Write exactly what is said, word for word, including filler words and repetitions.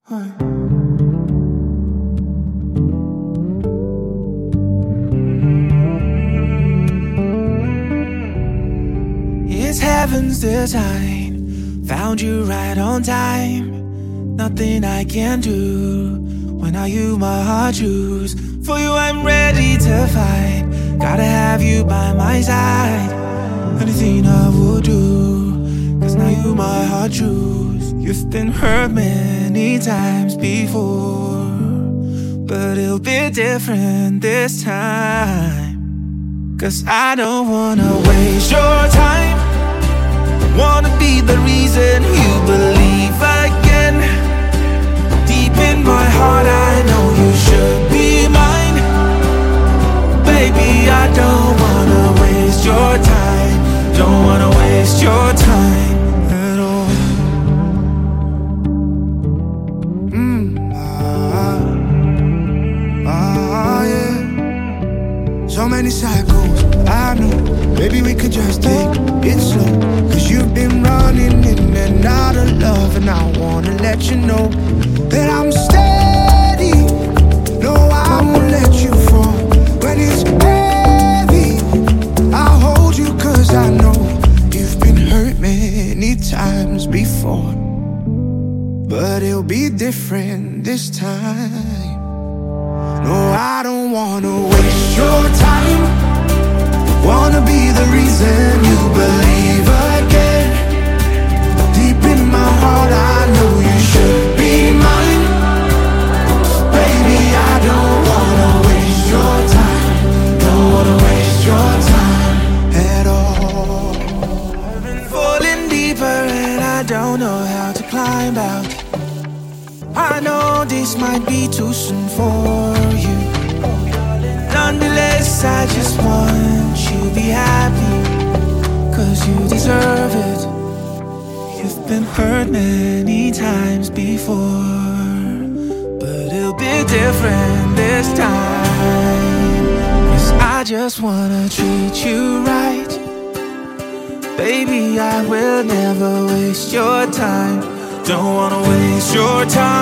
It's heaven's design, found you right on time. Nothing I can do when I you my heart choose. For you I'm ready to fight, gotta have you by my side. Anything I will do, cause now you my heart choose. You've been hurt many times before, but it'll be different this time. Cause I don't wanna waste your time. Wanna be the reason you believe again. Deep in my heart I know you should be mine. Baby, I don't wanna waste your time. Don't wanna waste your time at all. Mm, ah, ah, yeah. So many cycles, I know. Maybe we could just take it slow. Cause you've been running in and out of love, and I wanna let you know that I'm steady. No, I won't let you fall. When it's heavy, I'll hold you cause I know you've been hurt many times before, but it'll be different this time. No, I don't wanna waste your time. Wanna be the reason you believe again. Deep in my heart I know you should be mine. Baby, I don't wanna waste your time. Don't wanna waste your time at all. I've been falling deeper and I don't know how to climb out. I know this might be too soon for you. Nonetheless, I just want you to be happy, cause you deserve it. You've been hurt many times before, but it'll be different this time. Cause I just wanna treat you right. Baby, I will never waste your time. Don't wanna waste your time